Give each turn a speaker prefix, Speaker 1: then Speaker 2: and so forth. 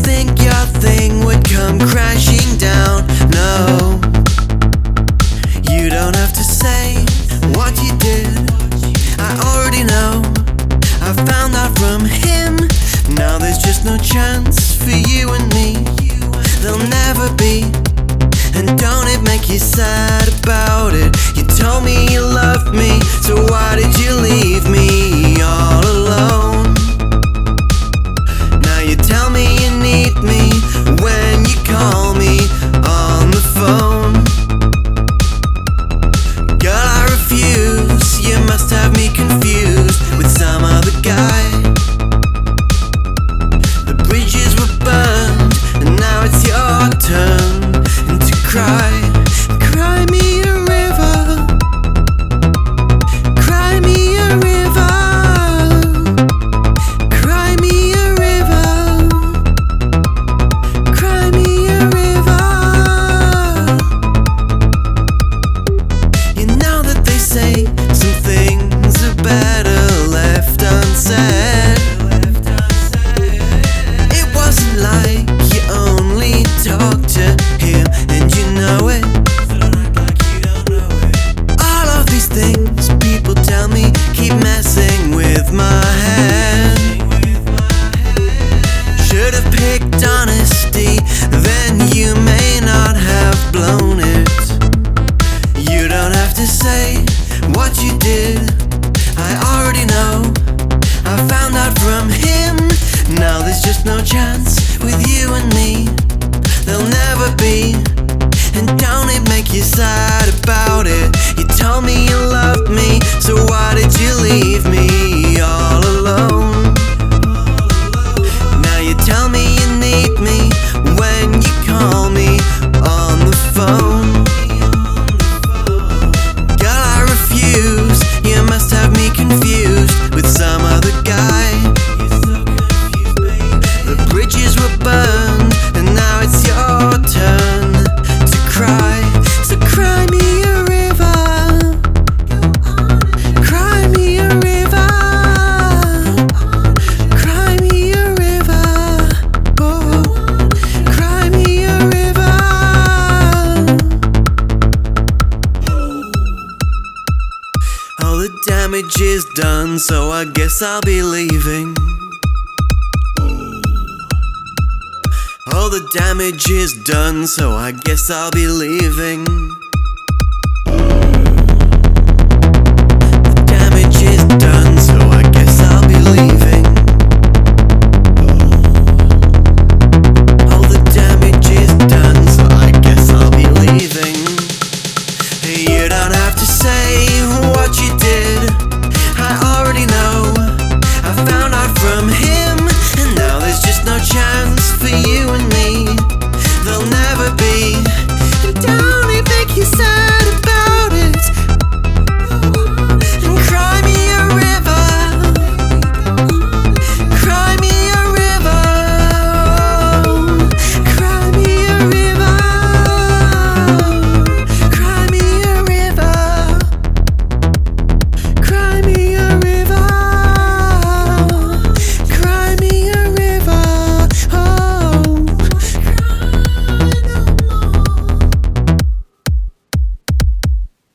Speaker 1: think your thing would come crashing down. No, you don't have to say what you did. I already know. I found out from him. Now there's just no chance for you and me. There'll never be. And don't it make you sad about it? You told me you loved me, so why did you leave me all alone? Now you tell me you need me when you call me on the phone. Girl, I refuse. You must have me confused with some other guy. The bridges were burned, and now it's your turn to cry. Cry me a river. Cry me a river. Cry me a river. Cry me a river. You know that they say some things are better left unsaid. It wasn't like you only talked to him and you know it. All of these things people tell me keep messing with my head. Should have picked honesty, then you may not have blown it. You don't have to say what you did. I already know. I found out from him. Now there's just no chance with you and me. There'll never be. And don't it make you sad about it? You told me you loved me, so why did you leave me all alone? Now you tell me you need me when you call me on the phone. Girl, I refuse. You must have me confused with some other guy. The bridges were burned, and now it's your turn to cry. So cry me a river. Cry me a river. Cry me a river. Oh, cry me a river. All the damage is done, so I guess I'll be leaving. All the damage is done, so I guess I'll be leaving.